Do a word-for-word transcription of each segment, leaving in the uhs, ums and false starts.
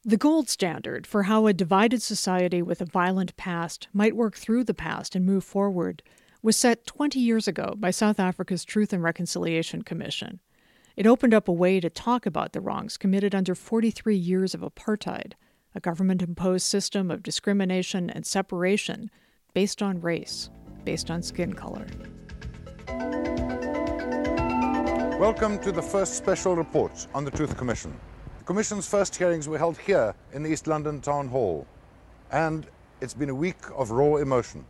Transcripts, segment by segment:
The gold standard for how a divided society with a violent past might work through the past and move forward was set twenty years ago by South Africa's Truth and Reconciliation Commission. It opened up a way to talk about the wrongs committed under forty-three years of apartheid, a government-imposed system of discrimination and separation based on race, based on skin color. Welcome to the first special report on the Truth Commission. The Commission's first hearings were held here in the East London Town Hall, and it's been a week of raw emotion.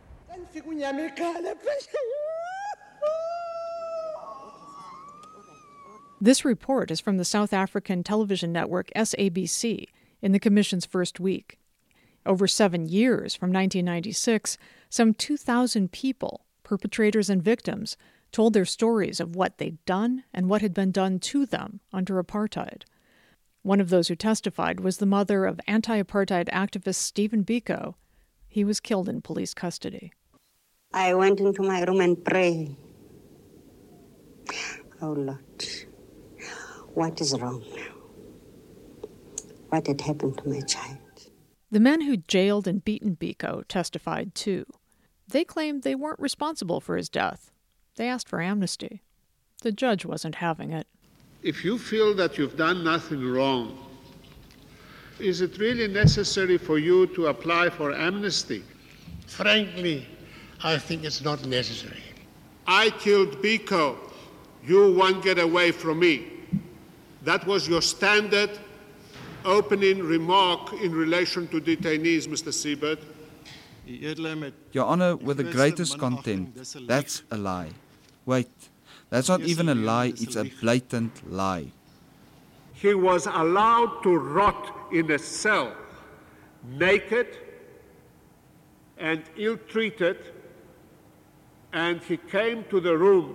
This report is from the South African television network S A B C in the Commission's first week. Over seven years, from nineteen ninety-six, some two thousand people, perpetrators and victims, told their stories of what they'd done and what had been done to them under apartheid. One of those who testified was the mother of anti-apartheid activist Stephen Biko. He was killed in police custody. I went into my room and prayed. Oh, Lord, what is wrong now? What had happened to my child? The men who jailed and beaten Biko testified too. They claimed they weren't responsible for his death. They asked for amnesty. The judge wasn't having it. If you feel that you've done nothing wrong, is it really necessary for you to apply for amnesty? Frankly, I think it's not necessary. I killed Biko. You won't get away from me. That was your standard opening remark in relation to detainees, Mister Siebert. Your Honor, with the greatest contempt, that's a lie. Wait, that's not even a lie, it's a blatant lie. He was allowed to rot in a cell, naked and ill-treated, and he came to the room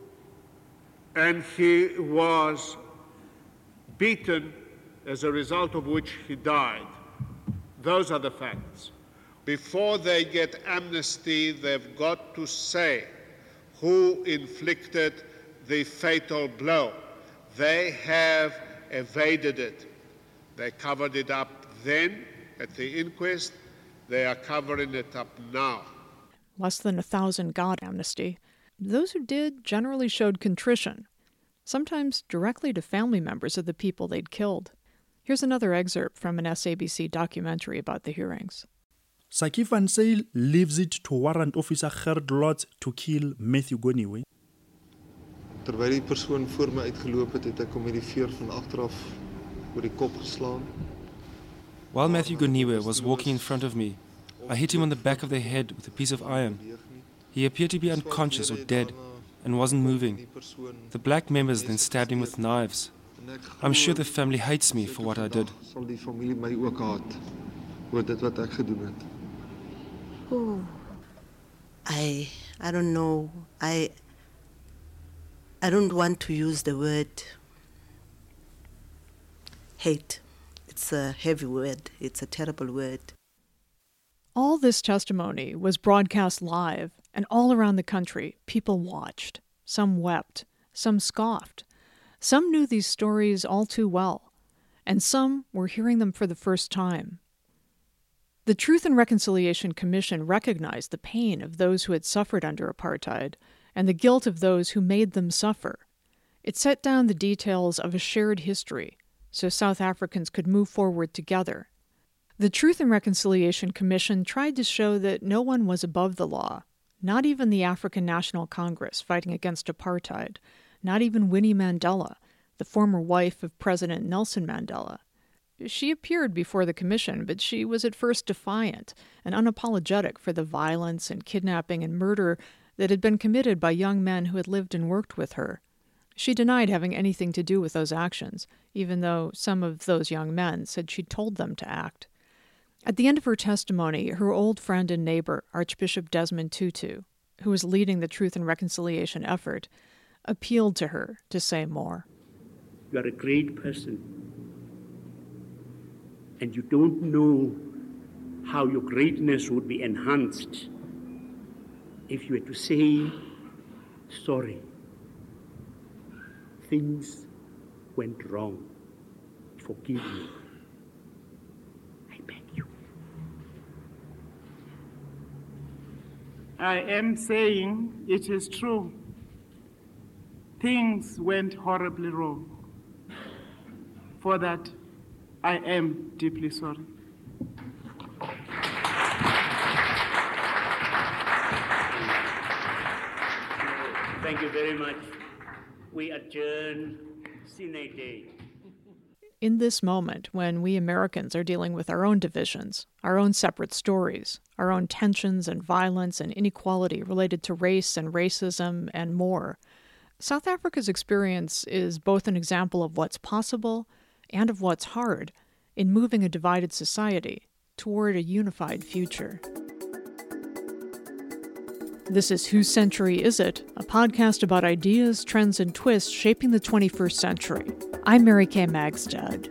and he was beaten, as a result of which he died. Those are the facts. Before they get amnesty, they've got to say who inflicted the fatal blow. They have evaded it. They covered it up then at the inquest. They are covering it up now. Less than a thousand got amnesty. Those who did generally showed contrition, sometimes directly to family members of the people they'd killed. Here's another excerpt from an S A B C documentary about the hearings. Sakkie van Zyl leaves it to Warrant Officer Gert Lotz to kill Matthew Goniwe. Terwyl die persoon voor my uitgeloop het, het ek hom met die veer van agteraf oor die kop geslaan. While Matthew Goniwe was walking in front of me, I hit him on the back of the head with a piece of iron. He appeared to be unconscious or dead and wasn't moving. The black members then stabbed him with knives. I'm sure the family hates me for what I did. Sal die familie my ook haat oor dit wat ek gedoen het. Oh, I, I don't know. I, I don't want to use the word hate. It's a heavy word. It's a terrible word. All this testimony was broadcast live, and all around the country, people watched. Some wept, some scoffed. Some knew these stories all too well, and some were hearing them for the first time. The Truth and Reconciliation Commission recognized the pain of those who had suffered under apartheid and the guilt of those who made them suffer. It set down the details of a shared history so South Africans could move forward together. The Truth and Reconciliation Commission tried to show that no one was above the law, not even the African National Congress fighting against apartheid, not even Winnie Mandela, the former wife of President Nelson Mandela. She appeared before the commission, but she was at first defiant and unapologetic for the violence and kidnapping and murder that had been committed by young men who had lived and worked with her. She denied having anything to do with those actions, even though some of those young men said she'd told them to act. At the end of her testimony, her old friend and neighbor, Archbishop Desmond Tutu, who was leading the Truth and Reconciliation effort, appealed to her to say more. You are a great person, and you don't know how your greatness would be enhanced if you were to say, sorry, things went wrong, forgive me. I am saying it is true. Things went horribly wrong. For that, I am deeply sorry. Thank you very much. We adjourn sine die. In this moment, when we Americans are dealing with our own divisions, our own separate stories, our own tensions and violence and inequality related to race and racism and more, South Africa's experience is both an example of what's possible and of what's hard in moving a divided society toward a unified future. This is Whose Century Is It?, a podcast about ideas, trends, and twists shaping the twenty-first century. I'm Mary Kay Magstad.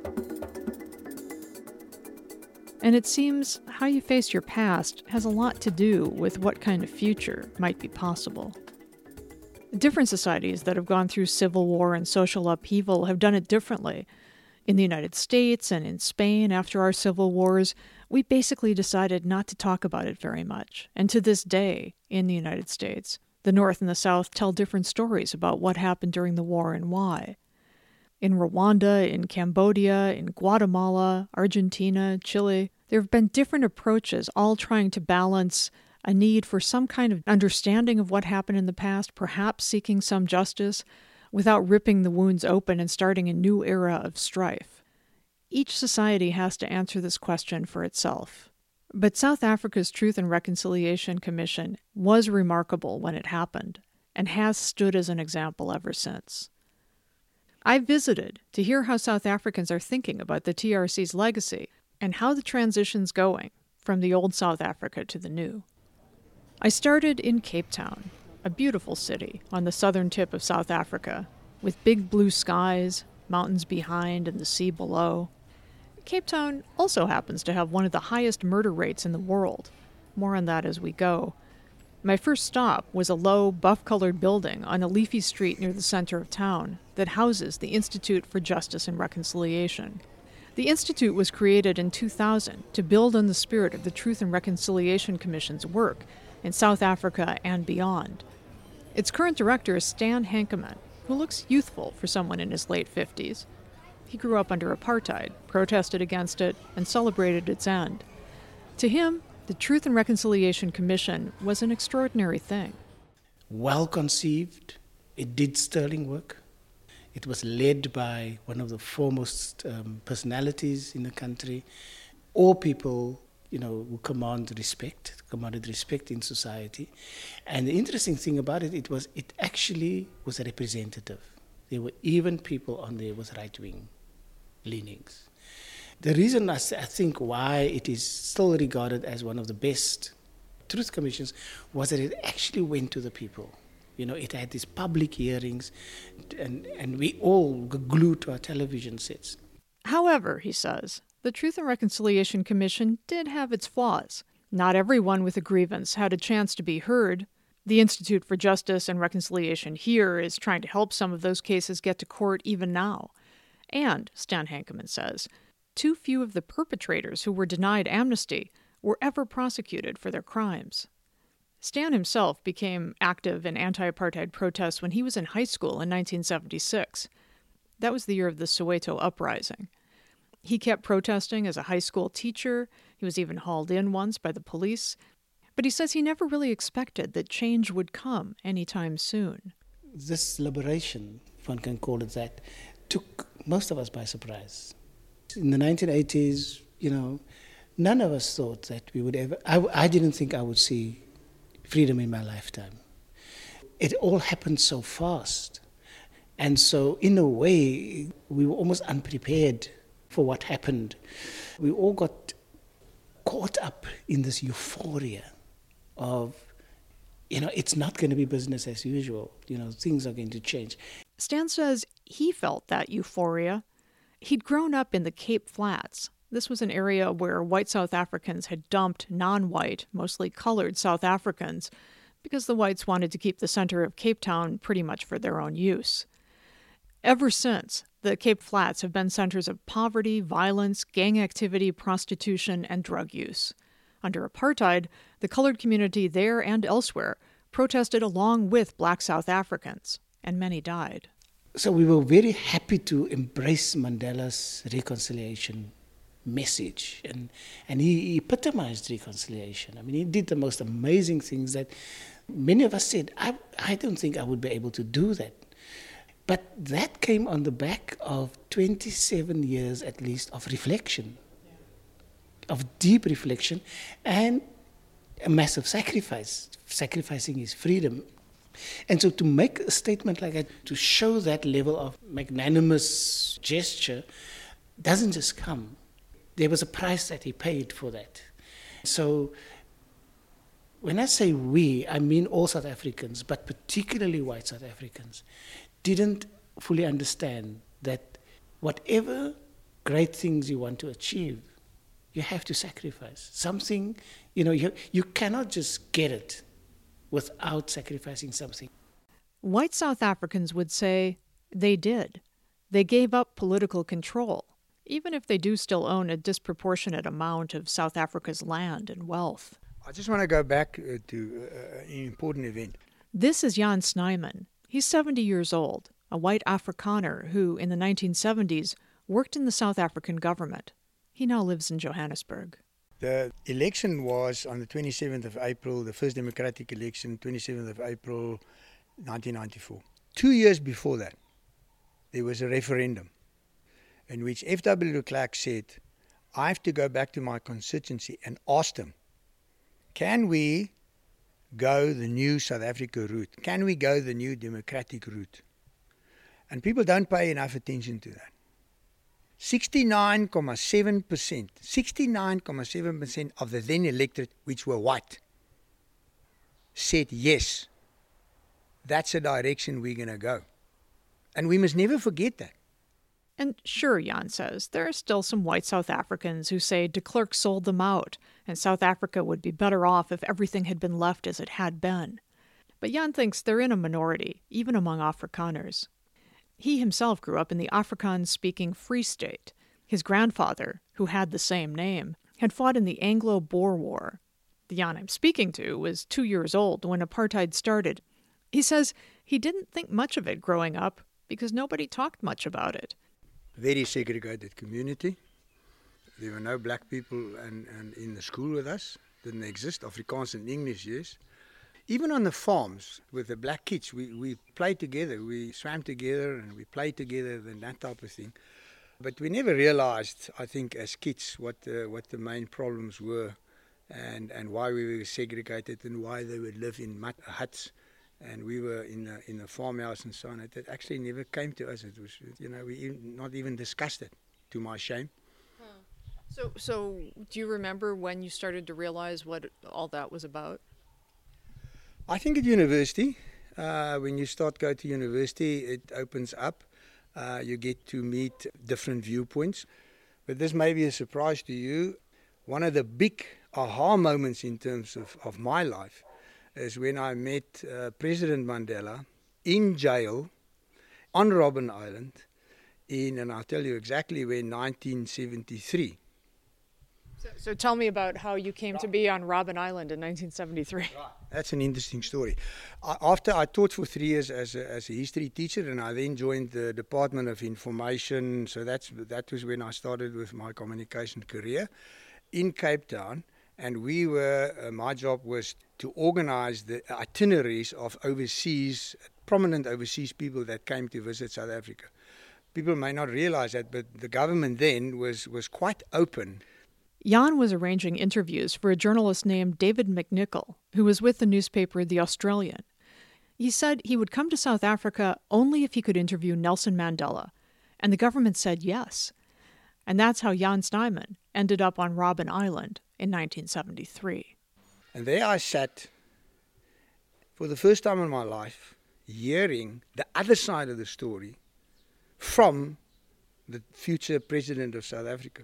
And it seems how you face your past has a lot to do with what kind of future might be possible. Different societies that have gone through civil war and social upheaval have done it differently. In the United States and in Spain after our civil wars, we basically decided not to talk about it very much. And to this day, in the United States, the North and the South tell different stories about what happened during the war and why. In Rwanda, in Cambodia, in Guatemala, Argentina, Chile, there have been different approaches, all trying to balance a need for some kind of understanding of what happened in the past, perhaps seeking some justice, without ripping the wounds open and starting a new era of strife. Each society has to answer this question for itself. But South Africa's Truth and Reconciliation Commission was remarkable when it happened, and has stood as an example ever since. I visited to hear how South Africans are thinking about the T R C's legacy and how the transition's going from the old South Africa to the new. I started in Cape Town, a beautiful city on the southern tip of South Africa, with big blue skies, mountains behind and the sea below. Cape Town also happens to have one of the highest murder rates in the world. More on that as we go. My first stop was a low, buff-colored building on a leafy street near the center of town that houses the Institute for Justice and Reconciliation. The Institute was created in two thousand to build on the spirit of the Truth and Reconciliation Commission's work in South Africa and beyond. Its current director is Stan Hankeman, who looks youthful for someone in his late fifties. He grew up under apartheid, protested against it, and celebrated its end. To him, the Truth and Reconciliation Commission was an extraordinary thing. Well conceived, it did sterling work. It was led by one of the foremost um, personalities in the country. All people, you know, who command respect, commanded respect in society. And the interesting thing about it, it was it actually was representative. There were even people on there with right-wing leanings. The reason I, I think why it is still regarded as one of the best truth commissions was that it actually went to the people. You know, it had these public hearings, and, and we all were glued to our television sets. However, he says, the Truth and Reconciliation Commission did have its flaws. Not everyone with a grievance had a chance to be heard. The Institute for Justice and Reconciliation here is trying to help some of those cases get to court even now. And, Stan Hankeman says, too few of the perpetrators who were denied amnesty were ever prosecuted for their crimes. Stan himself became active in anti-apartheid protests when he was in high school in nineteen seventy-six. That was the year of the Soweto uprising. He kept protesting as a high school teacher. He was even hauled in once by the police. But he says he never really expected that change would come anytime soon. This liberation, if one can call it that, took most of us by surprise. In the nineteen eighties, you know, none of us thought that we would ever... I, I didn't think I would see freedom in my lifetime. It all happened so fast. And so, in a way, we were almost unprepared for what happened. We all got caught up in this euphoria of, you know, it's not going to be business as usual. You know, things are going to change. Stan says he felt that euphoria. He'd grown up in the Cape Flats. This was an area where white South Africans had dumped non-white, mostly colored South Africans, because the whites wanted to keep the center of Cape Town pretty much for their own use. Ever since, the Cape Flats have been centers of poverty, violence, gang activity, prostitution, and drug use. Under apartheid, the colored community there and elsewhere protested along with black South Africans, and many died. So we were very happy to embrace Mandela's reconciliation message, and, and he, he epitomized reconciliation. I mean, he did the most amazing things that many of us said, I, I don't think I would be able to do that. But that came on the back of twenty-seven years at least of reflection, yeah. of deep reflection, and a massive sacrifice, sacrificing his freedom. And so to make a statement like that, to show that level of magnanimous gesture, doesn't just come. There was a price that he paid for that. So when I say we, I mean all South Africans, but particularly white South Africans, didn't fully understand that whatever great things you want to achieve, you have to sacrifice. Something, you know, you, you cannot just get it without sacrificing something. White South Africans would say they did. They gave up political control, even if they do still own a disproportionate amount of South Africa's land and wealth. I just want to go back uh, to uh, an important event. This is Jan Snyman. He's seventy years old, a white Afrikaner who, in the nineteen seventies, worked in the South African government. He now lives in Johannesburg. The election was on the twenty-seventh of April, the first democratic election, twenty-seventh of April, nineteen ninety-four. Two years before that, there was a referendum in which F W de Klerk said, I have to go back to my constituency and ask them, can we go the new South Africa route? Can we go the new democratic route? And people don't pay enough attention to that. sixty-nine point seven percent, sixty-nine point seven percent of the then electorate, which were white, said yes, that's the direction we're going to go. And we must never forget that. And sure, Jan says, there are still some white South Africans who say de Klerk sold them out, and South Africa would be better off if everything had been left as it had been. But Jan thinks they're in a minority, even among Afrikaners. He himself grew up in the Afrikaans-speaking Free State. His grandfather, who had the same name, had fought in the Anglo-Boer War. The Jan I'm speaking to was two years old when apartheid started. He says he didn't think much of it growing up because nobody talked much about it. Very segregated community. There were no black people and, and in the school with us. Didn't exist. Afrikaans and English, yes. Even on the farms with the black kids, we, we played together. We swam together and we played together and that type of thing. But we never realized, I think, as kids, what the, what the main problems were and, and why we were segregated and why they would live in mud huts. And we were in a, in a farmhouse and so on. It, it actually never came to us. It was, you know, we even, not even discussed it, to my shame. Huh. So, so do you remember when you started to realize what all that was about? I think at university, uh, when you start going to university, it opens up. Uh, you get to meet different viewpoints. But this may be a surprise to you. One of the big aha moments in terms of, of my life is when I met uh, President Mandela in jail on Robben Island in, and I'll tell you exactly when, nineteen seventy-three. So, so tell me about how you came right. to be on Robben Island in nineteen seventy-three. Right. That's an interesting story. I, after I taught for three years as a, as a history teacher, and I then joined the Department of Information, so that's that was when I started with my communication career in Cape Town. And we were, uh, my job was to organize the itineraries of overseas, prominent overseas people that came to visit South Africa. People may not realize that, but the government then was, was quite open. Jan was arranging interviews for a journalist named David McNichol, who was with the newspaper The Australian. He said he would come to South Africa only if he could interview Nelson Mandela, and the government said yes. And that's how Jan Snyman ended up on Robben Island in nineteen seventy-three. And there I sat for the first time in my life, hearing the other side of the story from the future president of South Africa.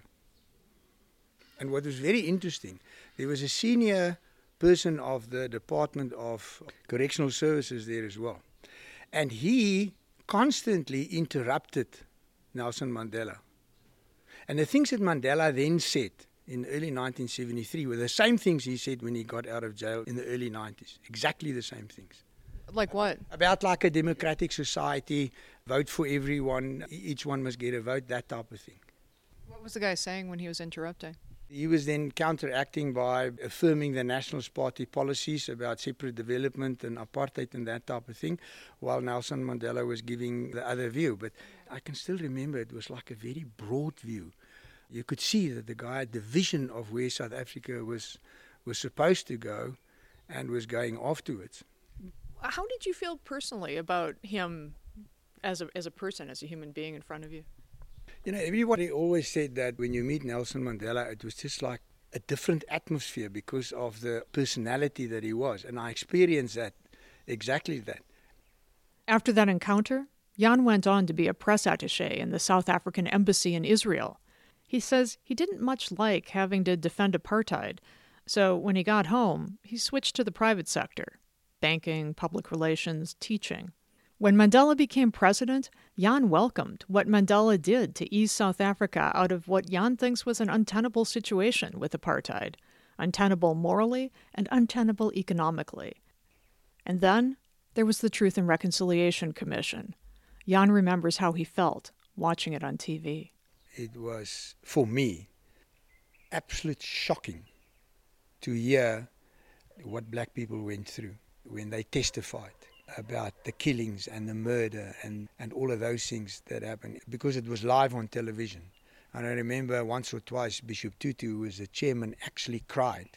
And what was very interesting, there was a senior person of the Department of Correctional Services there as well. And he constantly interrupted Nelson Mandela. And the things that Mandela then said in early nineteen seventy-three were the same things he said when he got out of jail in the early nineties. Exactly the same things. Like what? About like a democratic society, vote for everyone, each one must get a vote, that type of thing. What was the guy saying when he was interrupting? He was then counteracting by affirming the Nationalist Party policies about separate development and apartheid and that type of thing, while Nelson Mandela was giving the other view. But I can still remember it was like a very broad view. You could see that the guy had the vision of where South Africa was was supposed to go and was going afterwards. How did you feel personally about him as a, as a person, as a human being in front of you? You know, everybody always said that when you meet Nelson Mandela, it was just like a different atmosphere because of the personality that he was. And I experienced that, exactly that. After that encounter, Jan went on to be a press attaché in the South African embassy in Israel. He says he didn't much like having to defend apartheid, so when he got home, he switched to the private sector, banking, public relations, teaching. When Mandela became president, Jan welcomed what Mandela did to ease South Africa out of what Jan thinks was an untenable situation with apartheid, untenable morally and untenable economically. And then there was the Truth and Reconciliation Commission. Jan remembers how he felt watching it on T V. It was, for me, absolutely shocking to hear what black people went through when they testified about the killings and the murder and, and all of those things that happened, because it was live on television. And I remember once or twice Bishop Tutu, who was the chairman, actually cried.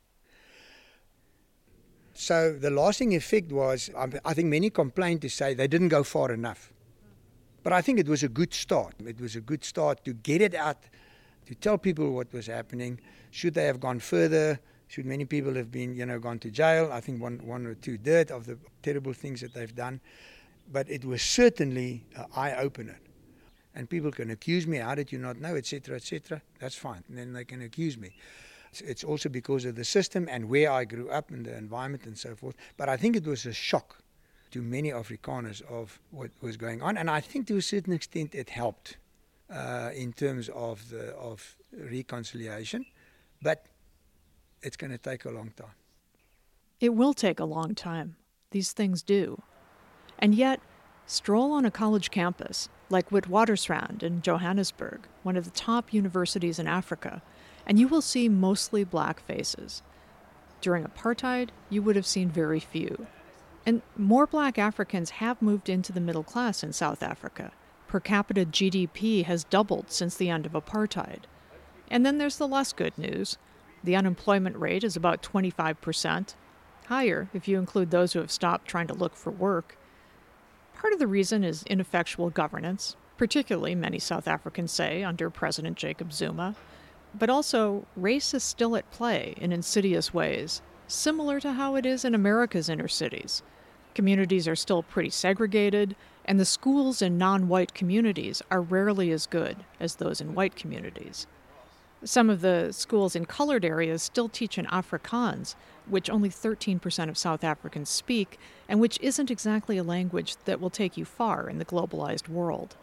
So the lasting effect was, I think many complained to say they didn't go far enough. But I think it was a good start. It was a good start to get it out, to tell people what was happening. Should they have gone further? Should many people have been, you know, gone to jail? I think one, one or two did, of the terrible things that they've done. But it was certainly an eye-opener. And people can accuse me, how did you not know, et cetera, et cetera. That's fine. And then they can accuse me. It's, it's also because of the system and where I grew up and the environment and so forth. But I think it was a shock to many Afrikaners of what was going on. And I think to a certain extent it helped uh, in terms of the of reconciliation. But it's going to take a long time. It will take a long time. These things do. And yet, stroll on a college campus, like Witwatersrand in Johannesburg, one of the top universities in Africa, and you will see mostly black faces. During apartheid, you would have seen very few. And more black Africans have moved into the middle class in South Africa. Per capita G D P has doubled since the end of apartheid. And then there's the less good news. The unemployment rate is about twenty-five percent, higher if you include those who have stopped trying to look for work. Part of the reason is ineffectual governance, particularly, many South Africans say, under President Jacob Zuma. But also, race is still at play in insidious ways, similar to how it is in America's inner cities. Communities are still pretty segregated, and the schools in non-white communities are rarely as good as those in white communities. Some of the schools in colored areas still teach in Afrikaans, which only thirteen percent of South Africans speak, and which isn't exactly a language that will take you far in the globalized world.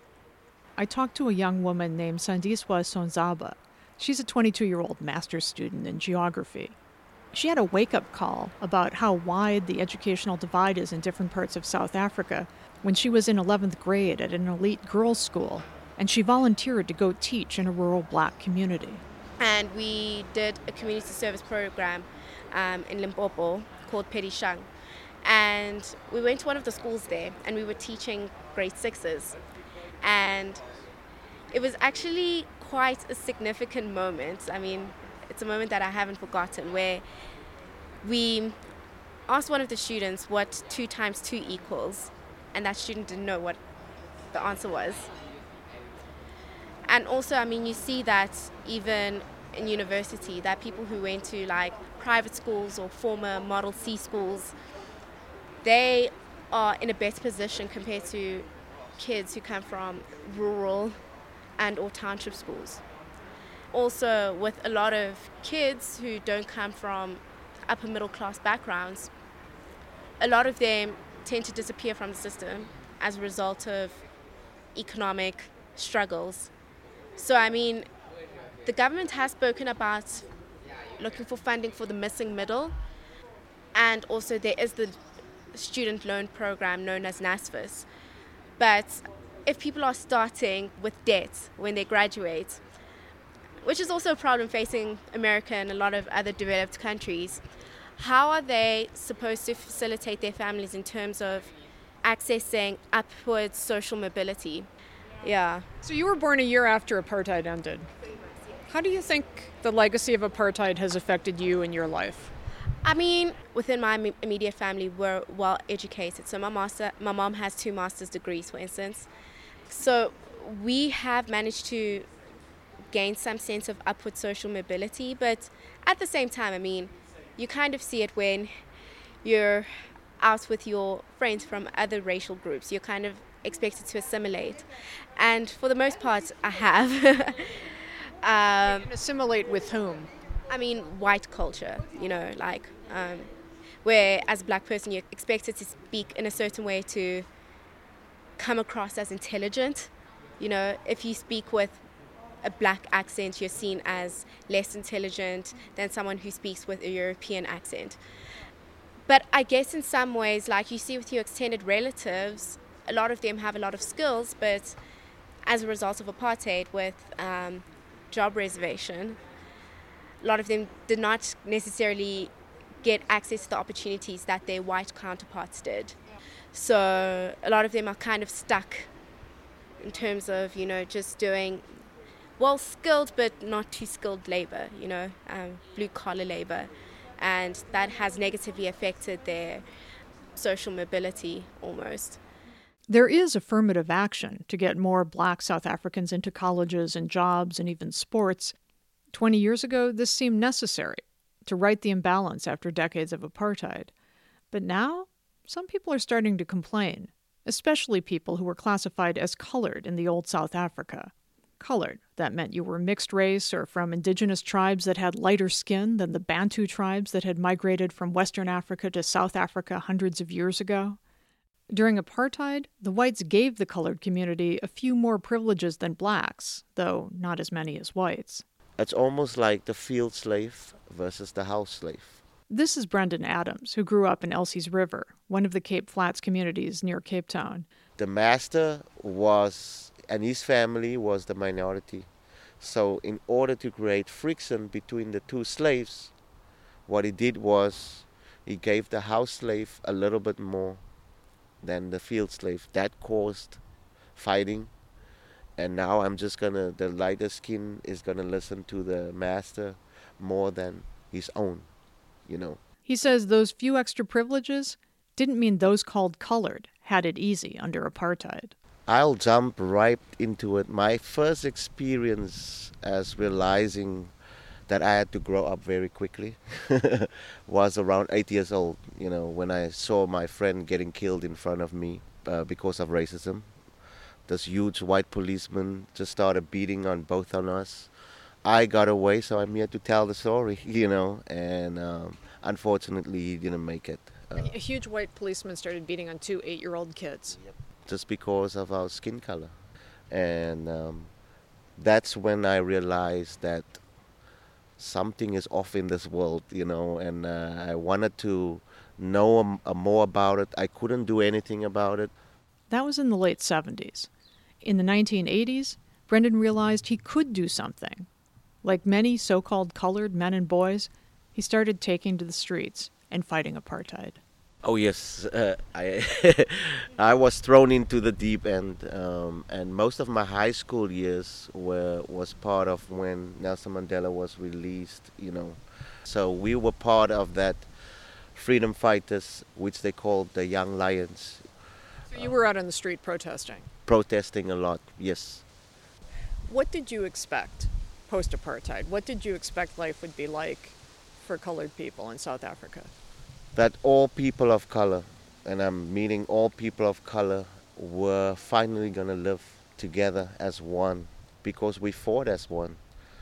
I talked to a young woman named Sandiswa Sonzaba. She's a twenty-two-year-old master's student in geography. She had a wake-up call about how wide the educational divide is in different parts of South Africa when she was in eleventh grade at an elite girls' school, and she volunteered to go teach in a rural black community. And we did a community service program um, in Limpopo called Perishang. And we went to one of the schools there, and we were teaching grade sixes. And it was actually quite a significant moment. I mean, it's a moment that I haven't forgotten, where we asked one of the students what two times two equals, and that student didn't know what the answer was. And also, I mean, you see that even in university, that people who went to like private schools or former Model C schools, they are in a better position compared to kids who come from rural and or township schools. Also, with a lot of kids who don't come from upper middle class backgrounds, a lot of them tend to disappear from the system as a result of economic struggles. So, I mean, The government has spoken about looking for funding for the missing middle, and also there is the student loan program known as NSFAS. But if people are starting with debt when they graduate, which is also a problem facing America and a lot of other developed countries, how are they supposed to facilitate their families in terms of accessing upward social mobility? Yeah. So you were born a year after apartheid ended. How do you think the legacy of apartheid has affected you in your life? I mean, within my immediate family, we're well educated. So my master, my mom has two master's degrees, for instance. So we have managed to gain some sense of upward social mobility, but at the same time, I mean, you kind of see it when you're out with your friends from other racial groups. You're kind of expected to assimilate, and for the most part, I have. um, assimilate with whom? I mean, white culture. You know, like um, where as a black person, you're expected to speak in a certain way to come across as intelligent. You know, if you speak with a black accent, you're seen as less intelligent than someone who speaks with a European accent. But I guess in some ways, like you see with your extended relatives, a lot of them have a lot of skills, but as a result of apartheid with um, job reservation, a lot of them did not necessarily get access to the opportunities that their white counterparts did. So a lot of them are kind of stuck in terms of, you know, just doing well skilled but not too skilled labor, you know, um, blue collar labor, and that has negatively affected their social mobility almost. There is affirmative action to get more black South Africans into colleges and jobs and even sports. Twenty years ago, this seemed necessary to right the imbalance after decades of apartheid. But now, some people are starting to complain, especially people who were classified as colored in the old South Africa. Colored, that meant you were mixed race or from indigenous tribes that had lighter skin than the Bantu tribes that had migrated from Western Africa to South Africa hundreds of years ago. During apartheid, the whites gave the colored community a few more privileges than blacks, though not as many as whites. It's almost like the field slave versus the house slave. This is Brendan Adams, who grew up in Elsie's River, one of the Cape Flats communities near Cape Town. The master was, and his family was the minority. So in order to create friction between the two slaves, what he did was he gave the house slave a little bit more than the field slave. That caused fighting. And now I'm just gonna, the lighter skin is gonna listen to the master more than his own, you know. He says those few extra privileges didn't mean those called colored had it easy under apartheid. I'll jump right into it. My first experience as realizing that I had to grow up very quickly was around eight years old, you know, when I saw my friend getting killed in front of me uh, because of racism. This huge white policeman just started beating on both of us. I got away, so I'm here to tell the story, you know, and um, unfortunately he didn't make it. Uh, a huge white policeman started beating on two eight-year-old kids. Yep. Just because of our skin color. And um, that's when I realized that something is off in this world, you know, and uh, I wanted to know um, uh, more about it. I couldn't do anything about it. That was in the late seventies. In the nineteen eighties, Brendan realized he could do something. Like many so-called colored men and boys, he started taking to the streets and fighting apartheid. Oh yes, uh, I I was thrown into the deep end, um, and most of my high school years were was part of when Nelson Mandela was released, you know. So we were part of that freedom fighters, which they called the Young Lions. So you were out on the street protesting? Protesting a lot, yes. What did you expect post-apartheid? What did you expect life would be like for colored people in South Africa? That all people of color, and I'm meaning all people of color, were finally going to live together as one, because we fought as one.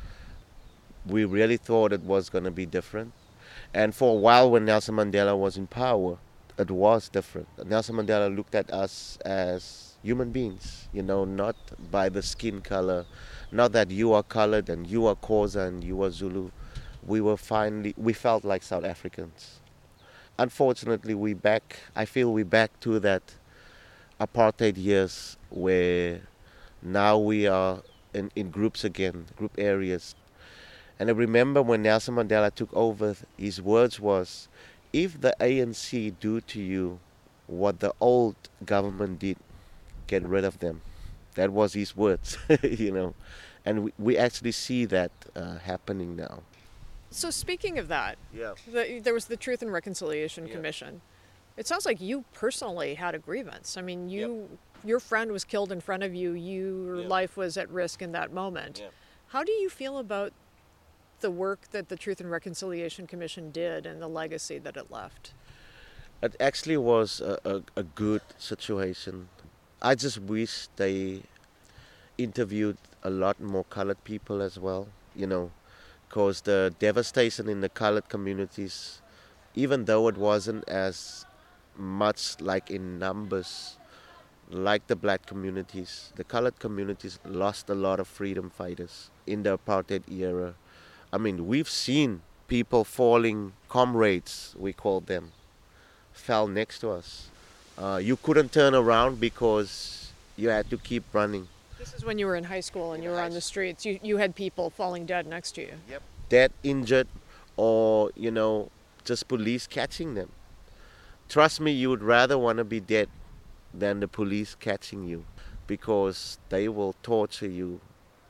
We really thought it was going to be different. And for a while when Nelson Mandela was in power, it was different. Nelson Mandela looked at us as human beings, you know, not by the skin color, Not that you are colored and you are Xhosa and you are Zulu. We were finally, we felt like South Africans. Unfortunately, we back, I feel we back to that apartheid years where now we are in, in groups again, group areas. And I remember when Nelson Mandela took over, his words was, if the A N C do to you what the old government did, get rid of them. That was his words, you know. And we, we actually see that uh, happening now. So speaking of that, yeah. the, there was the Truth and Reconciliation yeah. Commission. It sounds like you personally had a grievance. I mean, you, yep. your friend was killed in front of you. Your yep. life was at risk in that moment. Yep. How do you feel about the work that the Truth and Reconciliation Commission did and the legacy that it left? It actually was a, a, a good situation. I just wish they interviewed a lot more colored people as well, you know, because the devastation in the colored communities, even though it wasn't as much like in numbers like the black communities, the colored communities lost a lot of freedom fighters in the apartheid era. I mean, we've seen people falling, comrades, we called them, fell next to us. Uh, you couldn't turn around because you had to keep running. This is when you were in high school and you were on the streets. You, you had people falling dead next to you. Yep. Dead, injured, or, you know, just police catching them. Trust me, you would rather want to be dead than the police catching you, because they will torture you.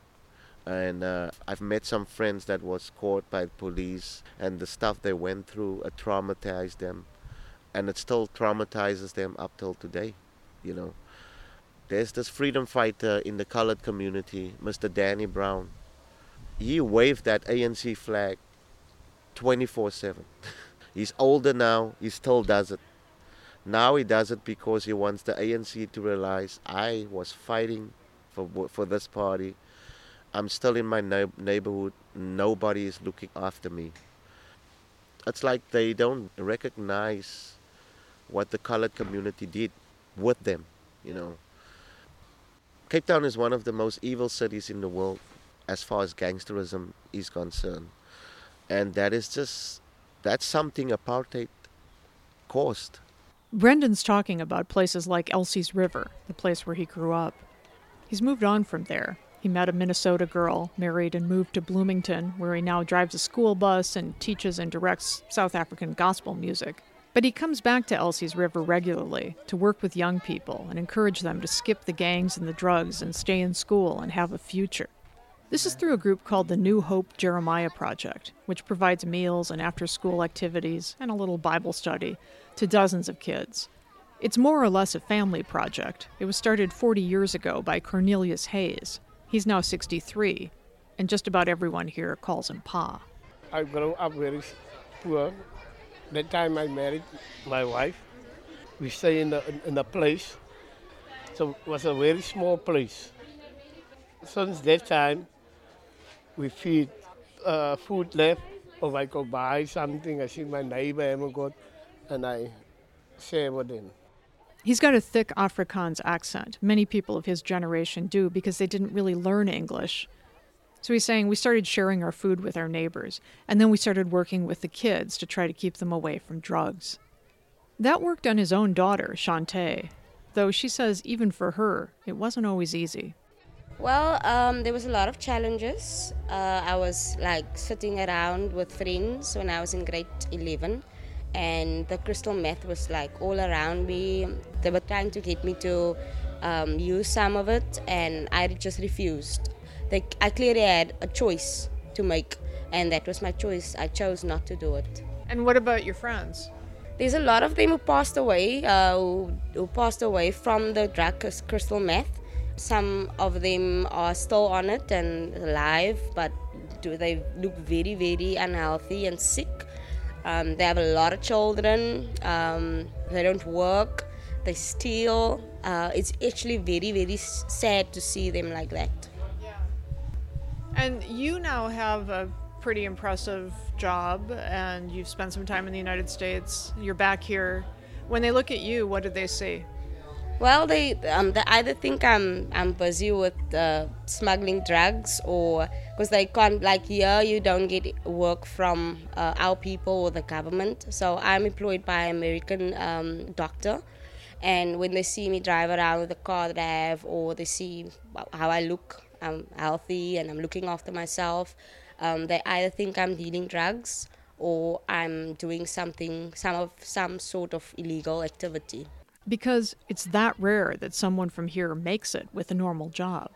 And uh, I've met some friends that was caught by the police, and the stuff they went through uh, traumatized them, and it still traumatizes them up till today, you know. There's this freedom fighter in the colored community, Mister Danny Brown. He waved that A N C flag twenty-four seven. He's older now, he still does it. Now he does it because he wants the A N C to realize I was fighting for for this party. I'm still in my na- neighborhood. Nobody is looking after me. It's like they don't recognize what the colored community did with them, you know. Cape Town is one of the most evil cities in the world as far as gangsterism is concerned. And that is just, that's something apartheid caused. Brendan's talking about places like Elsie's River, the place where he grew up. He's moved on from there. He met a Minnesota girl, married and moved to Bloomington, where he now drives a school bus and teaches and directs South African gospel music. But he comes back to Elsie's River regularly to work with young people and encourage them to skip the gangs and the drugs and stay in school and have a future. This is through a group called the New Hope Jeremiah Project, which provides meals and after-school activities and a little Bible study to dozens of kids. It's more or less a family project. It was started forty years ago by Cornelius Hayes. He's now sixty-three, and just about everyone here calls him Pa. I grew up very poor. That time I married my wife. We stay in the in a place. So it was a very small place. Since that time, we feed uh, food left, or I go buy something. I see my neighbor haven't got, and I share with them. He's got a thick Afrikaans accent. Many people of his generation do because they didn't really learn English. So he's saying we started sharing our food with our neighbors, and then we started working with the kids to try to keep them away from drugs. That worked on his own daughter, Shantae, though she says even for her, it wasn't always easy. Well, um, there was a lot of challenges. Uh, I was like sitting around with friends when I was in grade eleven, and the crystal meth was like all around me. They were trying to get me to um, use some of it, and I just refused. They, I clearly had a choice to make, and that was my choice. I chose not to do it. And what about your friends? There's a lot of them who passed away, uh, who, who passed away from the drug crystal meth. Some of them are still on it and alive, but do they look very, very unhealthy and sick. Um, they have a lot of children. Um, they don't work. They steal. Uh, it's actually very, very sad to see them like that. And you now have a pretty impressive job, and you've spent some time in the United States. You're back here. When they look at you, what do they see? Well, they um, they either think I'm I'm busy with uh, smuggling drugs, or because they can't, like here you don't get work from uh, our people or the government. So I'm employed by an American um, doctor, and when they see me drive around with the car that I have, or they see how I look, I'm healthy and I'm looking after myself, um, they either think I'm dealing drugs or I'm doing something, some of some sort of illegal activity. Because it's that rare that someone from here makes it with a normal job.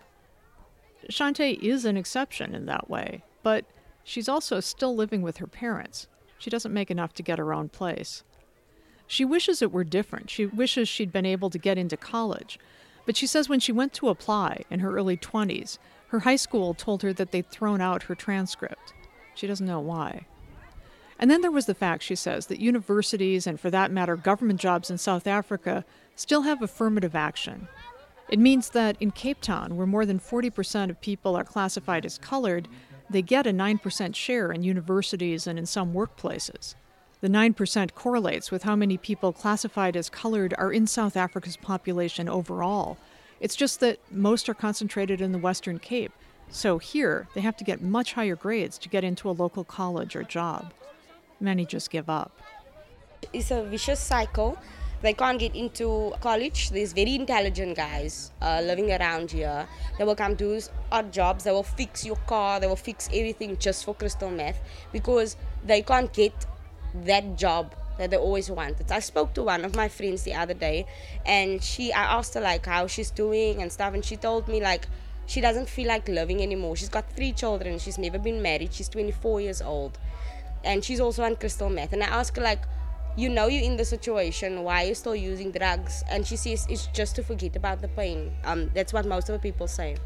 Shante is an exception in that way, but she's also still living with her parents. She doesn't make enough to get her own place. She wishes it were different. She wishes she'd been able to get into college. But she says when she went to apply in her early twenties, her high school told her that they'd thrown out her transcript. She doesn't know why. And then there was the fact, she says, that universities, and for that matter government jobs in South Africa, still have affirmative action. It means that in Cape Town, where more than forty percent of people are classified as colored, they get a nine percent share in universities and in some workplaces. The nine percent correlates with how many people classified as colored are in South Africa's population overall. It's just that most are concentrated in the Western Cape, so here they have to get much higher grades to get into a local college or job. Many just give up. It's a vicious cycle. They can't get into college. There's very intelligent guys uh, living around here. They will come do odd jobs. They will fix your car. They will fix everything just for crystal meth because they can't get that job that they always wanted. I spoke to one of my friends the other day, and she, I asked her like how she's doing and stuff, and she told me like she doesn't feel like living anymore. She's got three children. She's never been married. She's twenty-four years old. And she's also on crystal meth. And I asked her, like, you know you're in the situation, why are you still using drugs? And she says it's just to forget about the pain. Um, that's what most of the people say.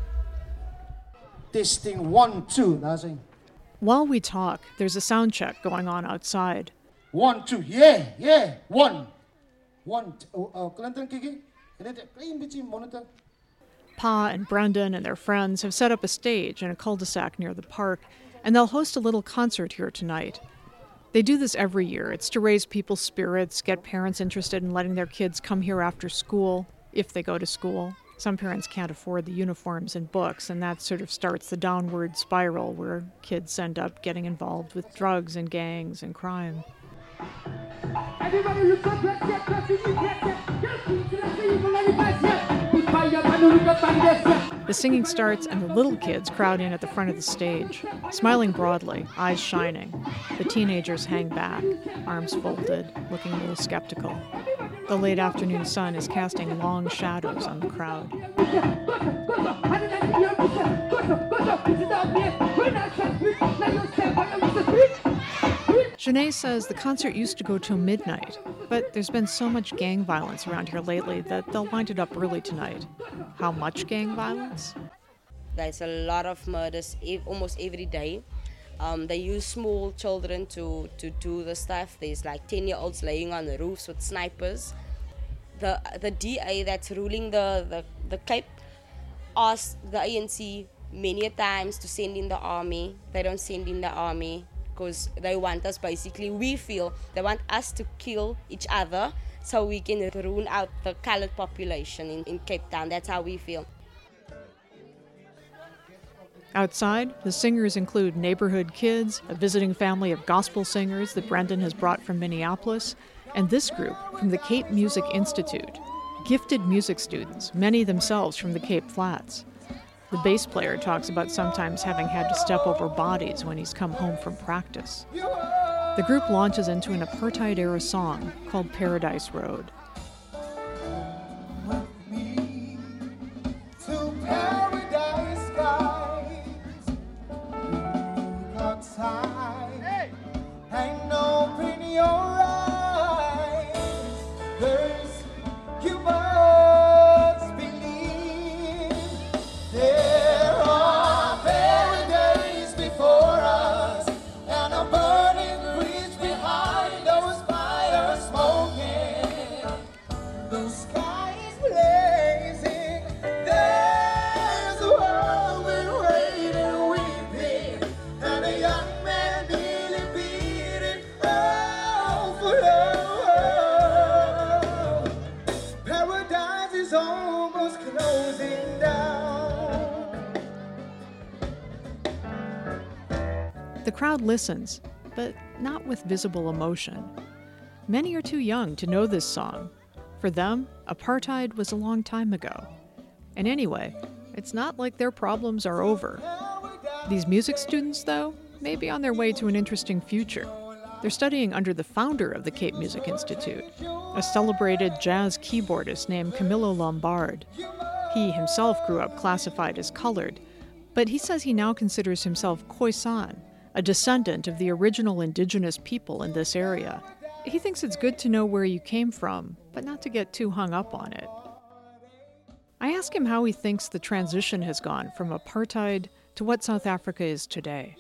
Testing one, two. Nothing. While we talk, there's a sound check going on outside. One, two. Yeah, yeah. One. One. Oh, Clinton, Kiki. Monitor. Pa and Brendan and their friends have set up a stage in a cul-de-sac near the park, and they'll host a little concert here tonight. They do this every year. It's to raise people's spirits, get parents interested in letting their kids come here after school, if they go to school. Some parents can't afford the uniforms and books, and that sort of starts the downward spiral where kids end up getting involved with drugs and gangs and crime. The singing starts and the little kids crowd in at the front of the stage, smiling broadly, eyes shining. The teenagers hang back, arms folded, looking a little skeptical. The late afternoon sun is casting long shadows on the crowd. Janae says the concert used to go till midnight, but there's been so much gang violence around here lately that they'll wind it up early tonight. How much gang violence? There's a lot of murders almost every day. Um, they use small children to, to do the stuff. There's like ten-year-olds laying on the roofs with snipers. The the D A that's ruling the, the, the Cape asked the A N C many a times to send in the army. They don't send in the army because they want us basically, we feel, they want us to kill each other so we can ruin out the colored population in, in Cape Town. That's how we feel. Outside, the singers include neighborhood kids, a visiting family of gospel singers that Brendan has brought from Minneapolis, and this group from the Cape Music Institute, gifted music students, many themselves from the Cape Flats. The bass player talks about sometimes having had to step over bodies when he's come home from practice. The group launches into an apartheid-era song called Paradise Road. Man crowd listens, but not with visible emotion. Many are too young to know this song. For them, apartheid was a long time ago. And anyway, it's not like their problems are over. These music students, though, may be on their way to an interesting future. They're studying under the founder of the Cape Music Institute, a celebrated jazz keyboardist named Camilo Lombard. He himself grew up classified as colored, but he says he now considers himself Khoisan, a descendant of the original indigenous people in this area. He thinks it's good to know where you came from, but not to get too hung up on it. I ask him how he thinks the transition has gone from apartheid to what South Africa is today.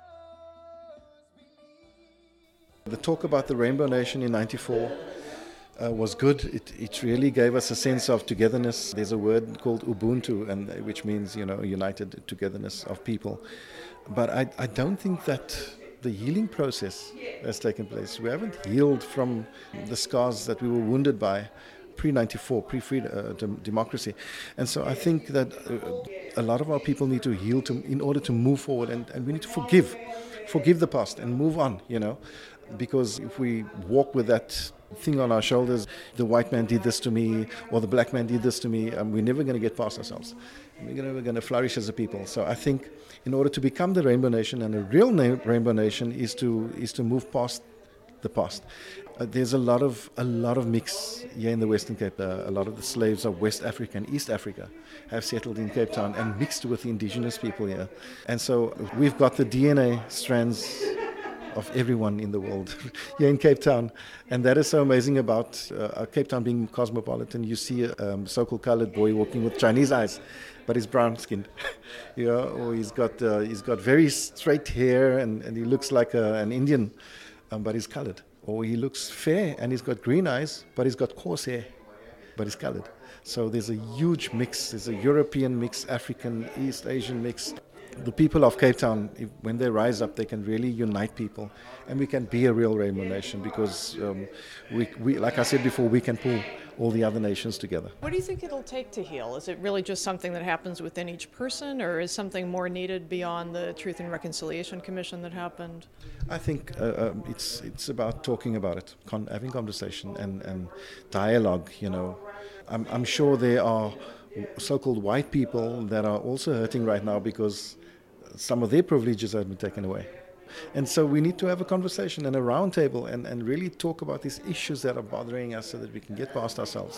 The talk about the Rainbow Nation in ninety-four uh, was good. It, it really gave us a sense of togetherness. There's a word called Ubuntu, and which means, you know, united togetherness of people. But I, I don't think that the healing process has taken place. We haven't healed from the scars that we were wounded by pre ninety-four, pre-democracy. Uh, and so I think that uh, a lot of our people need to heal to, in order to move forward, and, and we need to forgive. Forgive the past and move on, you know. Because if we walk with that thing on our shoulders, the white man did this to me, or the black man did this to me, um, we're never going to get past ourselves. We're never going to flourish as a people. So I think in order to become the Rainbow Nation, and a real na- Rainbow Nation is to is to move past the past. Uh, there's a lot of a lot of mix here in the Western Cape. Uh, a lot of the slaves of West Africa and East Africa have settled in Cape Town and mixed with the indigenous people here. And so we've got the D N A strands of everyone in the world here in Cape Town. And that is so amazing about uh, Cape Town being cosmopolitan. You see a um, so-called colored boy walking with Chinese eyes, but he's brown-skinned, you know, or he's got uh, he's got very straight hair, and, and he looks like a, an Indian, um, but he's colored. Or he looks fair and he's got green eyes, but he's got coarse hair, but he's colored. So there's a huge mix. There's a European mix, African, East Asian mix. The people of Cape Town, if, when they rise up, they can really unite people, and we can be a real Rainbow Nation because, um, we, we, like I said before, we can pull all the other nations together. What do you think it'll take to heal? Is it really just something that happens within each person, or is something more needed beyond the Truth and Reconciliation Commission that happened? I think uh, um, it's it's about talking about it, con- having conversation and, and dialogue, you know. I'm, I'm sure there are so-called white people that are also hurting right now because some of their privileges have been taken away. And so we need to have a conversation and a round table and, and really talk about these issues that are bothering us so that we can get past ourselves.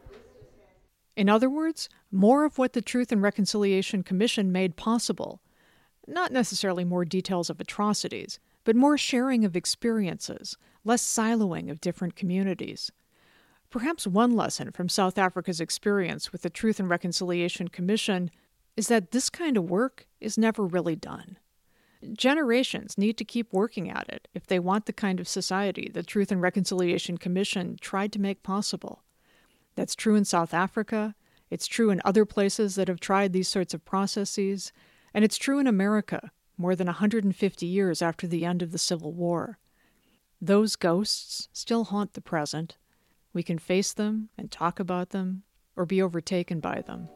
In other words, more of what the Truth and Reconciliation Commission made possible. Not necessarily more details of atrocities, but more sharing of experiences, less siloing of different communities. Perhaps one lesson from South Africa's experience with the Truth and Reconciliation Commission is that this kind of work is never really done. Generations need to keep working at it if they want the kind of society the Truth and Reconciliation Commission tried to make possible. That's true in South Africa, it's true in other places that have tried these sorts of processes, and it's true in America, more than one hundred fifty years after the end of the Civil War. Those ghosts still haunt the present. We can face them and talk about them, or be overtaken by them.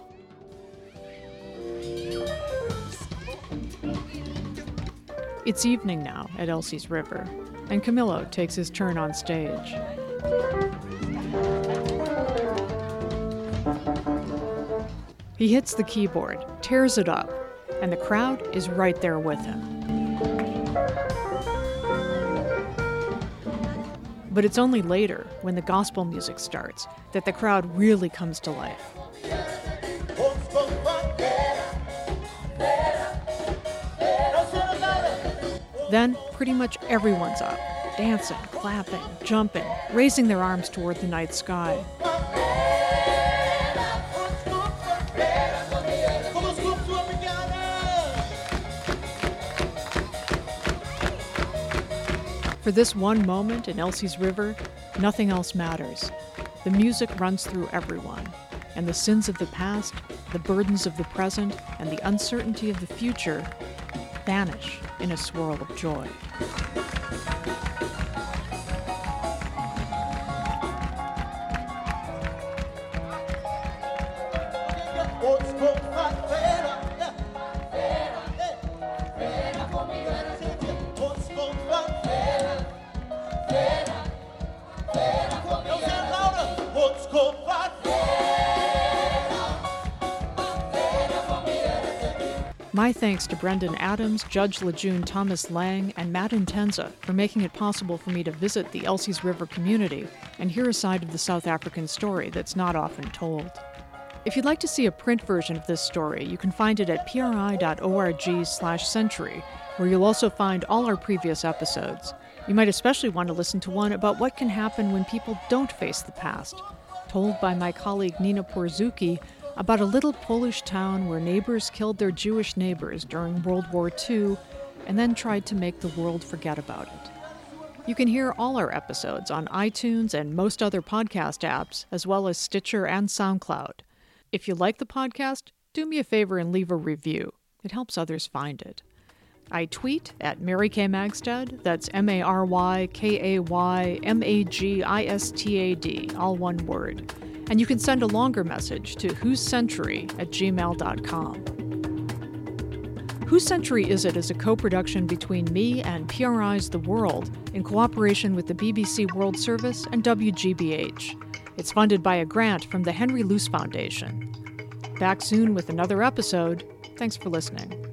It's evening now at Elsie's River, and Camilo takes his turn on stage. He hits the keyboard, tears it up, and the crowd is right there with him. But it's only later, when the gospel music starts, that the crowd really comes to life. Then, pretty much everyone's up, dancing, clapping, jumping, raising their arms toward the night sky. For this one moment in Elsie's River, nothing else matters. The music runs through everyone, and the sins of the past, the burdens of the present, and the uncertainty of the future vanish in a swirl of joy. My thanks to Brendan Adams, Judge Lejeune Thomas Lang, and Matt Intenza for making it possible for me to visit the Elsie's River community and hear a side of the South African story that's not often told. If you'd like to see a print version of this story, you can find it at pri.org slash century, where you'll also find all our previous episodes. You might especially want to listen to one about what can happen when people don't face the past, told by my colleague Nina Porzuki, about a little Polish town where neighbors killed their Jewish neighbors during World War Two and then tried to make the world forget about it. You can hear all our episodes on iTunes and most other podcast apps, as well as Stitcher and SoundCloud. If you like the podcast, do me a favor and leave a review. It helps others find it. I tweet at Mary Kay Magstad, that's M A R Y K A Y M A G I S T A D, all one word. And you can send a longer message to whose century at gmail dot com. Whose Century Is It is a co-production between me and P R I's The World in cooperation with the B B C World Service and W G B H. It's funded by a grant from the Henry Luce Foundation. Back soon with another episode. Thanks for listening.